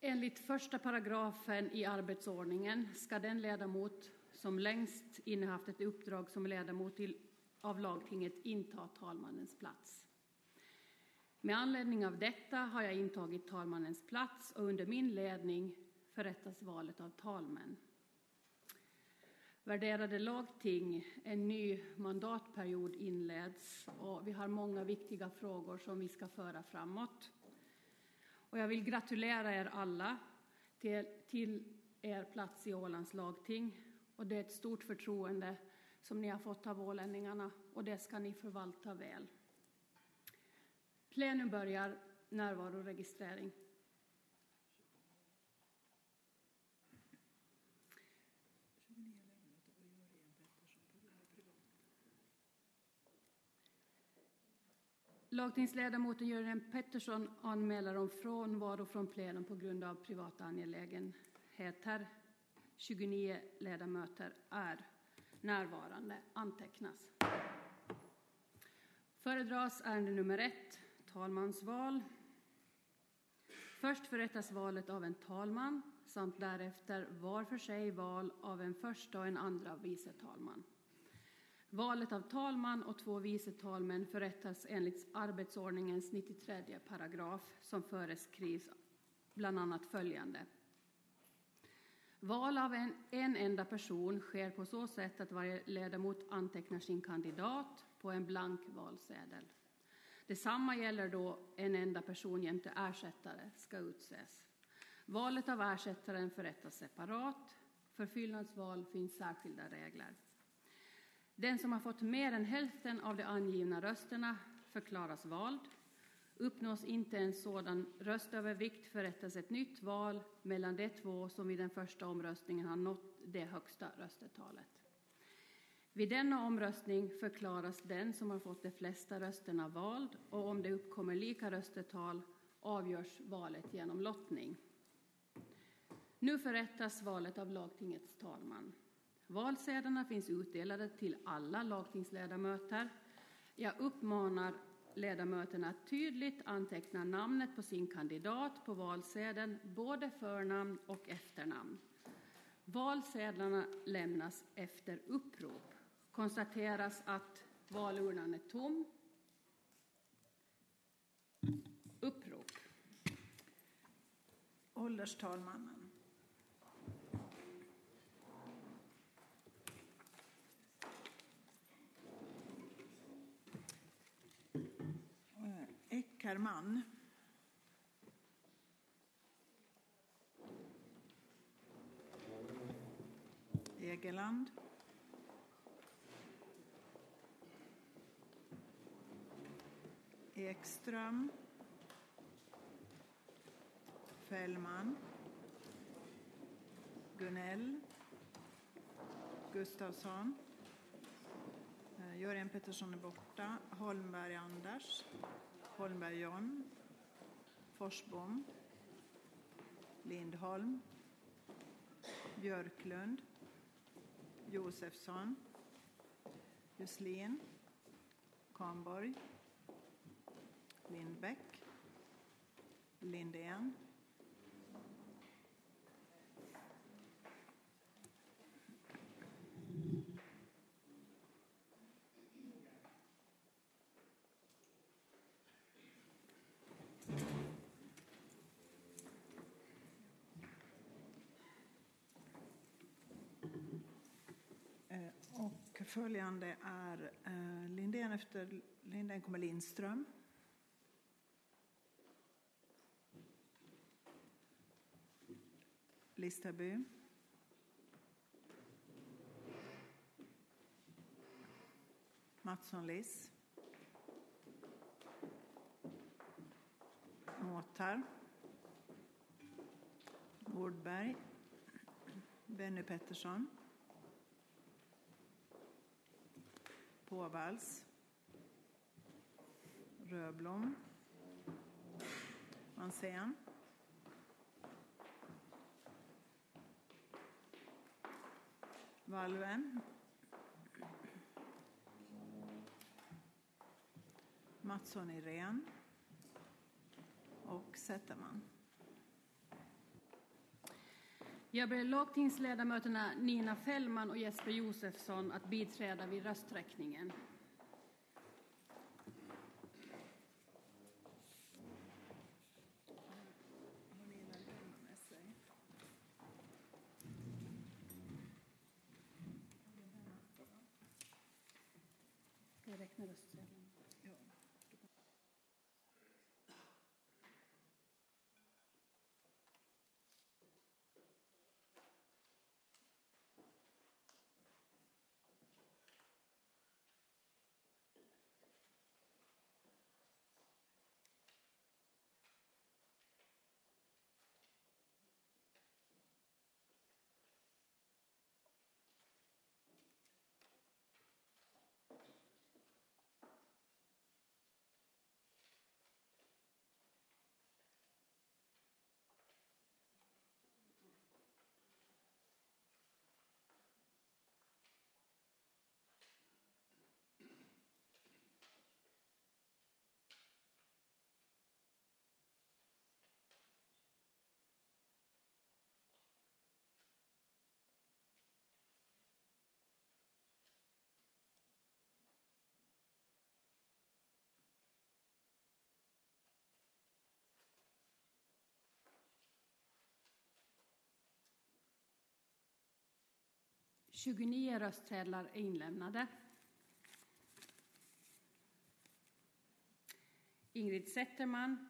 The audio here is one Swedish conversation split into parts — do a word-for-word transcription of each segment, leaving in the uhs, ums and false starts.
Enligt första paragrafen i arbetsordningen ska den ledamot som längst innehaft ett uppdrag som ledamot av lagtinget inta talmannens plats. Med anledning av detta har jag intagit talmannens plats och under min ledning förrättas valet av talmän. Värderade lagting, en ny mandatperiod inleds och vi har många viktiga frågor som vi ska föra framåt. Och jag vill gratulera er alla till, till er plats i Ålands lagting. Och det är ett stort förtroende som ni har fått av ålänningarna och det ska ni förvalta väl. Plenum börjar närvaroregistrering. Lagtingsledamoten Jörgen Pettersson anmäler om frånvaro från plenum på grund av privata angelägenheter. tjugonio ledamöter är närvarande. Antecknas. Föredras ärende nummer ett, talmansval. Först förrättas valet av en talman samt därefter var för sig val av en första och en andra vice talman. Valet av talman och två vice talmän förrättas enligt arbetsordningens nittiotredje paragraf som föreskrivs bland annat följande. Val av en, en enda person sker på så sätt att varje ledamot antecknar sin kandidat på en blank valsedel. Detsamma gäller då en enda person jämte ersättare ska utses. Valet av ersättaren förrättas separat. För fyllnadsval finns särskilda regler. Den som har fått mer än hälften av de angivna rösterna förklaras vald. Uppnås inte en sådan röstövervikt förrättas ett nytt val mellan de två som vid den första omröstningen har nått det högsta röstetalet. Vid denna omröstning förklaras den som har fått de flesta rösterna vald och om det uppkommer lika röstetal avgörs valet genom lottning. Nu förrättas valet av lagtingets talman. Valsedlarna finns utdelade till alla lagtingsledamöter. Jag uppmanar ledamöterna att tydligt anteckna namnet på sin kandidat på valsedeln, både förnamn och efternamn. Valsedlarna lämnas efter upprop. Konstateras att valurnan är tom. Upprop. Ålderstalmannen. Eckerman. Egeland. Ekström. Fällman. Gunnell. Gustafsson. Jörgen Pettersson är borta. Holmberg Anders. Holmberg John. Forsbom. Lindholm. Björklund. Josefsson. Juslin. Kahnborg. Lindbäck. Lindén. Och följande är eh, Lindén. Efter Lindén kommer Lindström. Listerby. Mattsson Liss. Måtar. Wårdberg. Benny Pettersson. Påvalls. Röblom. Mansén. Valven. Mattsson Irén och Sätterman. Jag ber lagtingsledamöterna Nina Fällman och Jesper Josefsson att biträda vid rösträkningen. Ska jag räkna röstsedlarna? tjugonio röstsedlar är inlämnade. Ingrid Zetterman,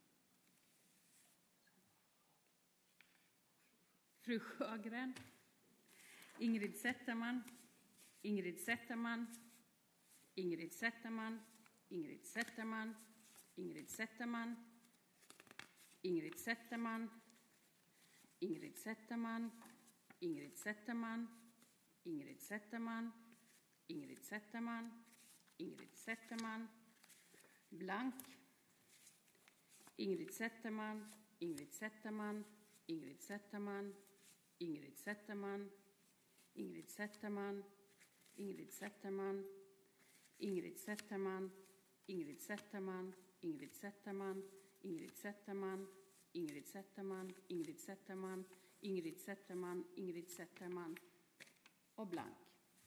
fru Sjögren, Ingrid Zetterman, Ingrid Zetterman, Ingrid Zetterman, Ingrid Zetterman, Ingrid Zetterman, Ingrid Zetterman, Ingrid Zetterman, Ingrid Zetterman, Ingrid Zetterman, Ingrid Zetterman, Ingrid Zetterman, blank, Ingrid Zetterman, Ingrid Zetterman, Ingrid Zetterman, Ingrid Zetterman, Ingrid Zetterman, Ingrid Zetterman, Ingrid Zetterman, Ingrid Zetterman, Ingrid Zetterman, Ingrid Zetterman, Ingrid Zetterman, Ingrid Zetterman, Ingrid Zetterman, Ingrid Zetterman och blank.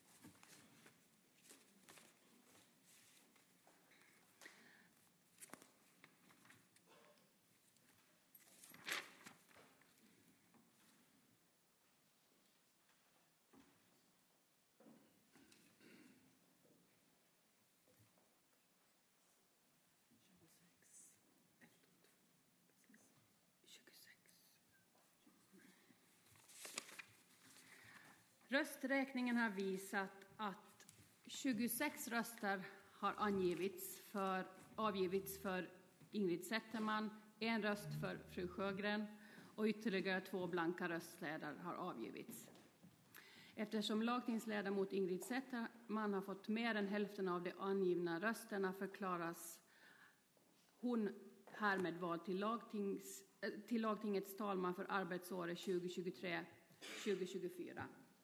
Rösträkningen har visat att tjugosex röster har angivits för, avgivits för Ingrid Zetterman, en röst för fru Sjögren och ytterligare två blanka röstsedlar har avgivits. Eftersom lagtingsledamot Ingrid Zetterman har fått mer än hälften av de angivna rösterna förklaras hon härmed vald till, lagtings, till lagtingets talman för arbetsåret tjugo tjugotre tjugo tjugofyra.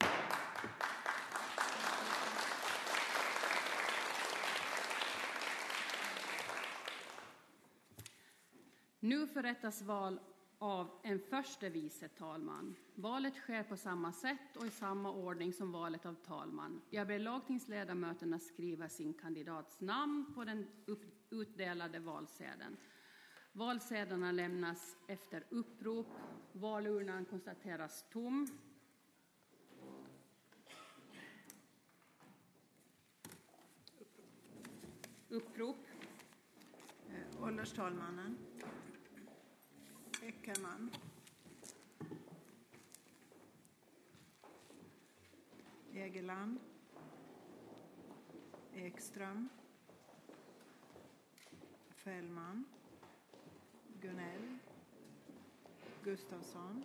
Nu förrättas val av en förste vice talman. Valet sker på samma sätt och i samma ordning som valet av talman. Jag ber lagtingsledamöterna skriva sin kandidats namn på den utdelade valsedeln. Valsedlarna lämnas efter upprop. Valurnan konstateras tom. Upprop. Eh, Ålderstalmannen. Eckerman. Egeland. Ekström. Fällman. Gunnell. Gustafsson.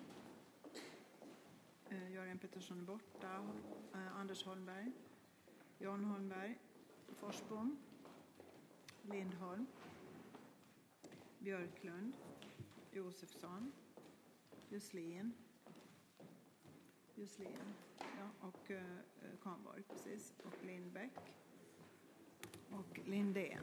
Eh, Jörgen Pettersson är borta. Eh, Anders Holmberg. Jan Holmberg. Forsbom. Lindholm. Björklund. Josefsson. Juslin. Juslin. Ja, och eh, Kahnborg, precis. Och Lindbäck. Och Lindén.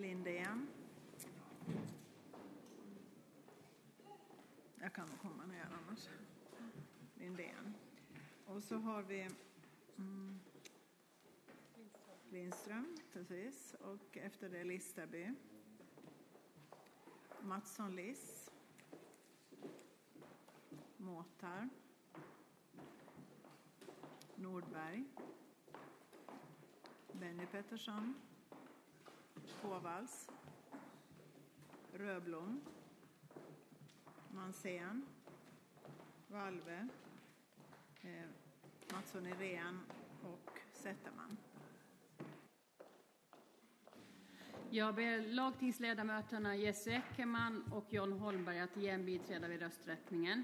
Lindén. Jag kan nog komma ner annars. Lindén. Och så har vi mm, Lindström, precis. Och efter det Listerby. Mattsson Liss. Måtar. Nordberg. Benny Pettersson. Påvals. Röblom. Mansén. Valve. Eh, Mattsson Irén och Zetterman. Jag ber lagtingsledamöterna Jesse Eckerman och John Holmberg att igen biträda vid rösträkningen.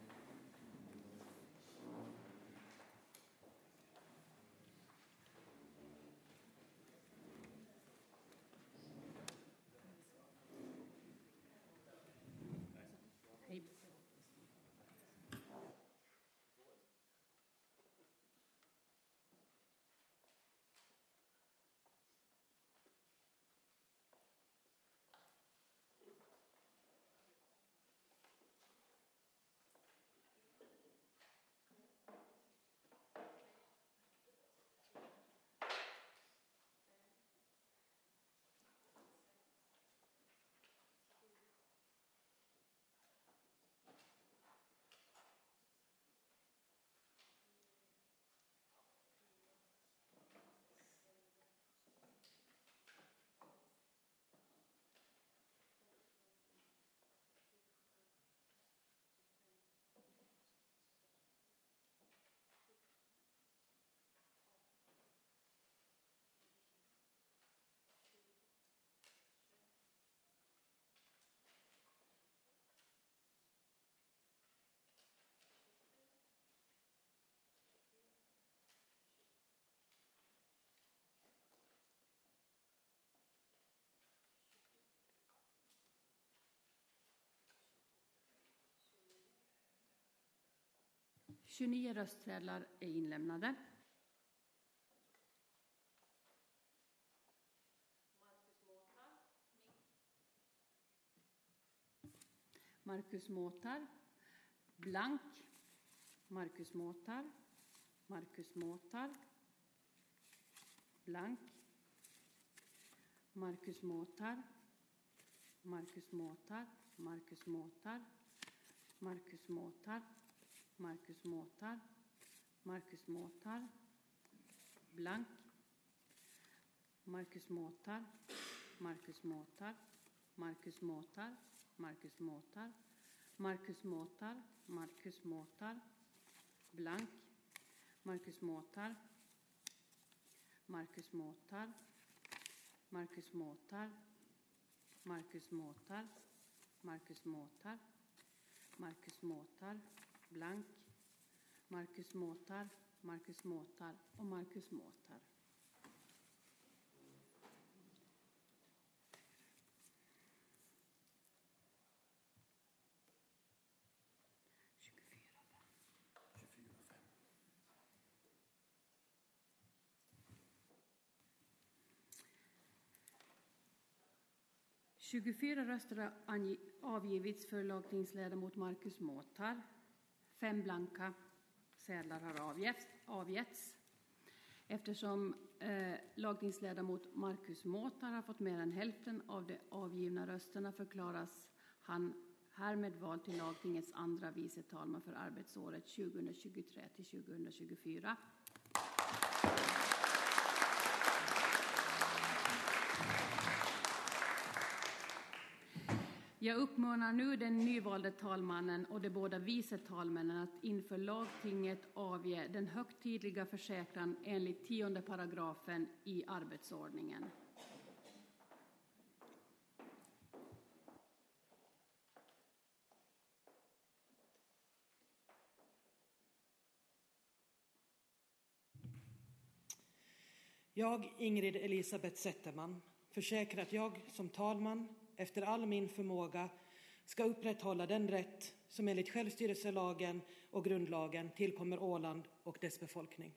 tjugonio röstsedlar är inlämnade. Marcus Måtar. Blank. Marcus Måtar. Marcus Måtar. Blank. Marcus Måtar. Marcus Måtar. Marcus Måtar. Marcus Måtar. Marcus Måtar. Marcus Måtar. Blank. Marcus Måtar. Marcus Måtar. Marcus Måtar. Marcus Måtar. Marcus Måtar. Marcus Måtar. Blank. Marcus Måtar. Marcus Måtar. Marcus Måtar. Marcus Måtar. Marcus Måtar. Marcus Måtar. Blank. Marcus Måtar. Marcus Måtar och Marcus Måtar. tjugofyra röster har avgivits för lagtingsledamot Marcus Måtar. Fem blanka sedlar har avgetts. avgetts. Eftersom eh, lagtingsledamot Marcus Måtar har fått mer än hälften av de avgivna rösterna förklaras han härmed vald till lagtingets andra vice talman för arbetsåret tjugohundratjugotre till tjugohundratjugofyra. Jag uppmanar nu den nyvalde talmannen och de båda vice talmännen att inför lagtinget avge den högtidliga försäkran enligt tionde paragrafen i arbetsordningen. Jag, Ingrid Elisabeth Zetterman, försäkrar att jag som talman efter all min förmåga ska upprätthålla den rätt som enligt självstyrelselagen och grundlagen tillkommer Åland och dess befolkning.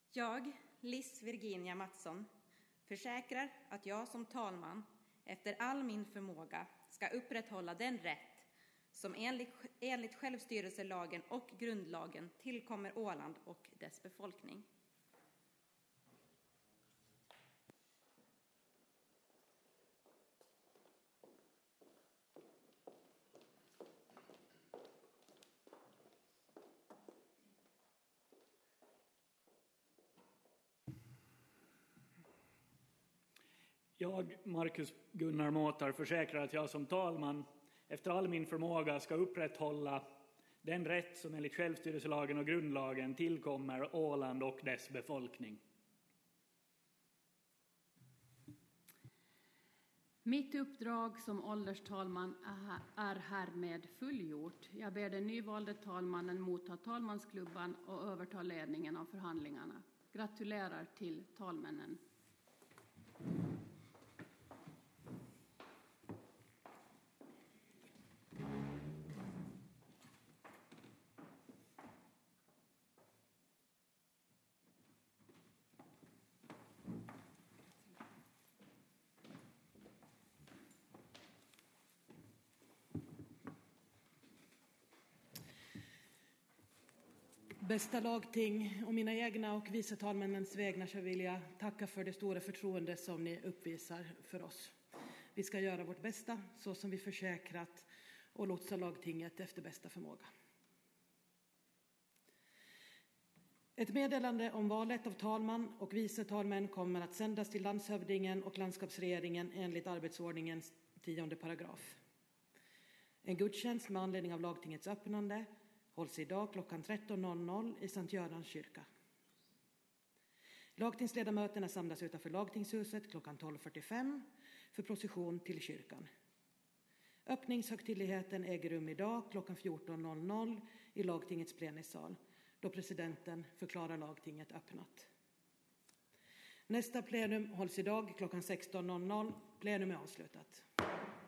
Jag, Liss Virginia Mattsson, försäkrar att jag som talman efter all min förmåga ska upprätthålla den rätt som enligt, enligt självstyrelselagen och grundlagen tillkommer Åland och dess befolkning. Jag, Marcus Gunnar Måtar, försäkrar att jag som talman efter all min förmåga ska upprätthålla den rätt som enligt självstyrelselagen och grundlagen tillkommer Åland och dess befolkning. Mitt uppdrag som ålderstalman är härmed fullgjort. Jag ber den nyvalde talmannen motta talmansklubban och överta ledningen av förhandlingarna. Gratulerar till talmännen. Bästa lagting, och mina egna och vice talmännens vägnar så vill jag tacka för det stora förtroende som ni uppvisar för oss. Vi ska göra vårt bästa så som vi försäkrat och lotsa lagtinget efter bästa förmåga. Ett meddelande om valet av talman och vice talmän kommer att sändas till landshövdingen och landskapsregeringen enligt arbetsordningens tionde paragraf. En gudstjänst med anledning av lagtingets öppnande hålls idag klockan tretton i Sankt Görans kyrka. Lagtingsledamöterna samlas utanför lagtingshuset klockan tolv fyrtiofem för procession till kyrkan. Öppningshögtidligheten äger rum idag klockan fjorton i lagtingets plenisal, då presidenten förklarar lagtinget öppnat. Nästa plenum hålls idag klockan sexton. Plenum är avslutat.